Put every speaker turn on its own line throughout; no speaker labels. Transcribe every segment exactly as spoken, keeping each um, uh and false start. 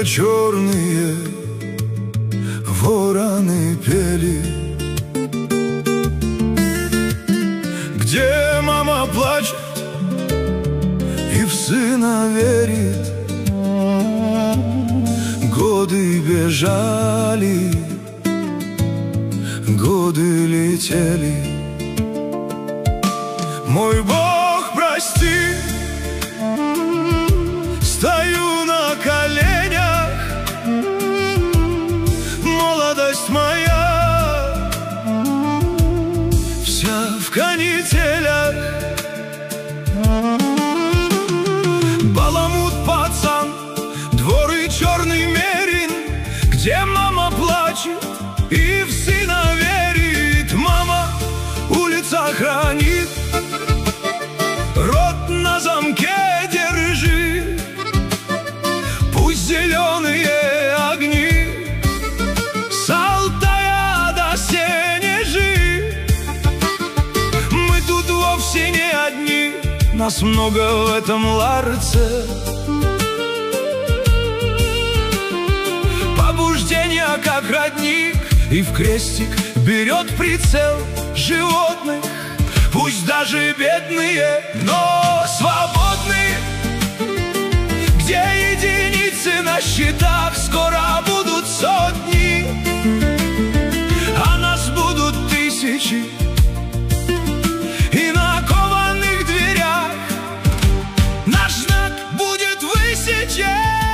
только черные вороны пели. Где мама плачет и в сына верит. Годы бежали, годы летели. Мой Бог, прости, стою на коленях. Молодость моя вся в канителях. Баламут пацан, двор и черный мерин, где мама плачет и в сына верит. Мама улица хранит, рот на замке держи. Пусть зеленые огни с Алтая до Сенежи. Мы тут вовсе не одни, нас много в этом ларце. Побуждение как родник, и в крестик берет прицел животных. Пусть даже бедные, но свободные. Где единицы на счетах, скоро будут сотни, а нас будут тысячи. И на кованых дверях наш знак будет высечен.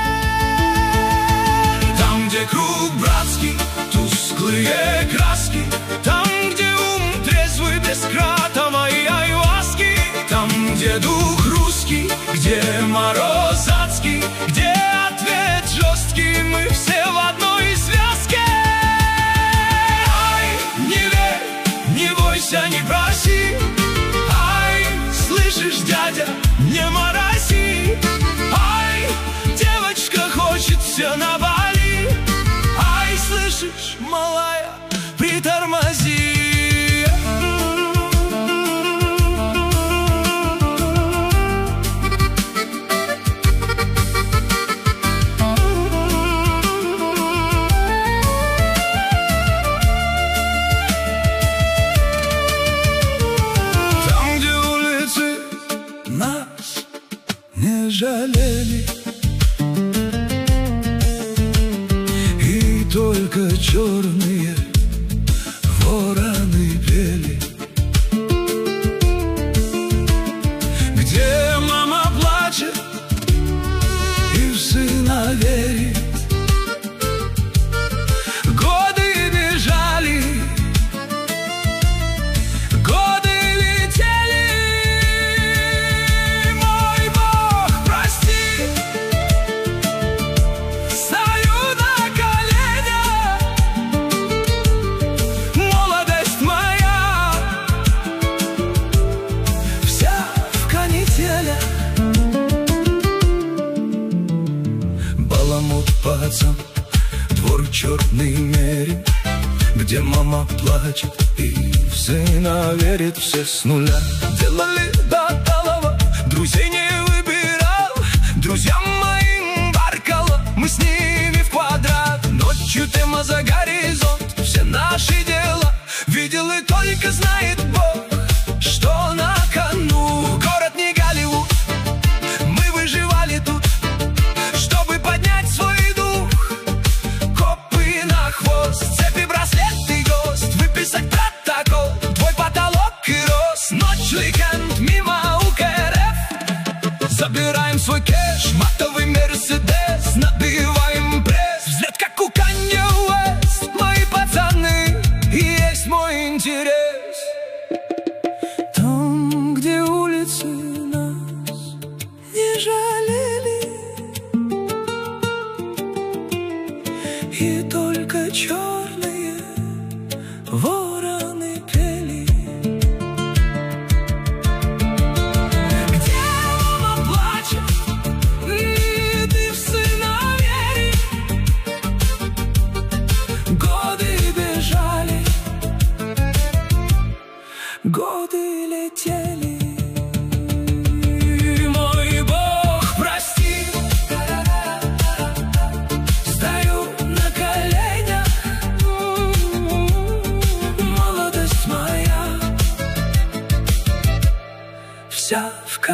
Там, где круг братский, тусклые краски. Там, где ум трезвый без кратова и айваски. Там, где дух русский, где мороз адский, где ответ жесткий, мы все в одной связке. Ай, не верь, не бойся, не проси. Ай, слышишь, дядя, не морози. Ай, девочка хочет все на Бали. Ай, слышишь, малая, притормози. Там, где улицы нас не жалели, и только черные вороны пели. Где мама плачет и в сына верит. Годы бежали, годы летели. Мой Бог, прости, стою на коленях. Молодость моя вся в канителях. Баламут пацан, двор черный мерин, где мама плачет и в сына верит. Все с нуля делали до талого, друзей не выбирал. Друзьям моим баркало, мы с ними в квадрат. Ночью тема за горизонт, все наши дела видел и только знает Бог, что на кону. Город не Голливуд, мы выживали тут, чтобы поднять свой дух. Копы на хвост, цепи, браслеты, ГОСТ, выписать протокол, твой потолок и рост. Ночь, уикенд, мимо УКРФ, забираем свой кэш, матовый Мерседес, набиваем пресс. Взлет, как у Канье Уэст, мои пацаны, и есть мой интерес. Там, где улицы нас не жалели, и только черные вороны пели. Где мама плачет и ты в сына веришь. Годы бежали, годы летели. Мой Бог, прости,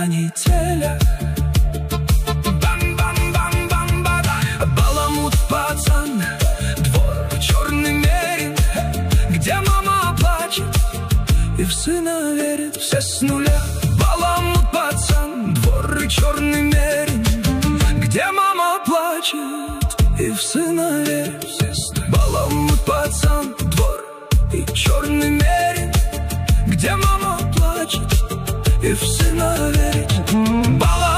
канителя. Бам-бам-бам-бам-бада. Баламут пацан, двор черный мерин, где мама плачет и в сына верит все с нуля. Баламут пацан, двор и черный мерин, где мама плачет и в сына верит все с нуля. Баламут пацан, двор и черный мерин, где мама плачет и в сына верит. Баламут